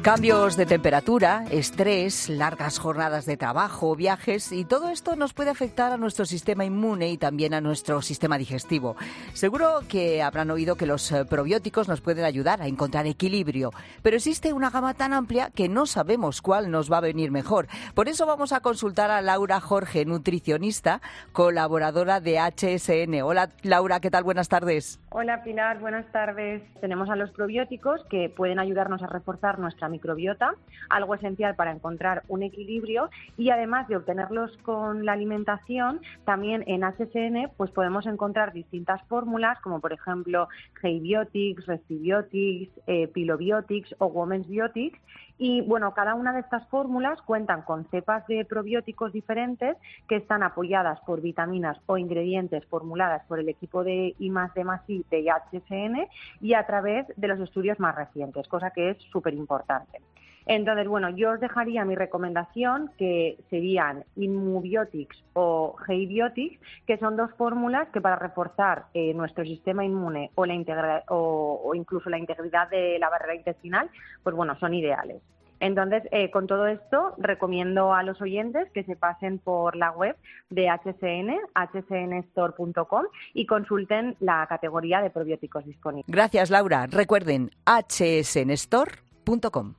Cambios de temperatura, estrés, largas jornadas de trabajo, viajes y todo esto nos puede afectar a nuestro sistema inmune y también a nuestro sistema digestivo. Seguro que habrán oído que los probióticos nos pueden ayudar a encontrar equilibrio, pero existe una gama tan amplia que no sabemos cuál nos va a venir mejor. Por eso vamos a consultar a Laura Jorge, nutricionista, colaboradora de HSN. Hola Laura, ¿qué tal? Buenas tardes. Hola Pilar, buenas tardes. Tenemos a los probióticos que pueden ayudarnos a reforzar nuestra microbiota, algo esencial para encontrar un equilibrio, y además de obtenerlos con la alimentación, también en HSN pues podemos encontrar distintas fórmulas como por ejemplo Heibiotics, Recibiotics, Pilobiotics o Women's Biotics. Y bueno, cada una de estas fórmulas cuentan con cepas de probióticos diferentes que están apoyadas por vitaminas o ingredientes formuladas por el equipo de I+D+I de HSN y a través de los estudios más recientes, cosa que es súper importante. Entonces, bueno, yo os dejaría mi recomendación, que serían Immubiotics o Heibiotics, que son dos fórmulas que para reforzar nuestro sistema inmune o incluso la integridad de la barrera intestinal, pues bueno, son ideales. Entonces, con todo esto, recomiendo a los oyentes que se pasen por la web de HSN, hsnstore.com, y consulten la categoría de probióticos disponibles. Gracias, Laura. Recuerden, hsnstore.com.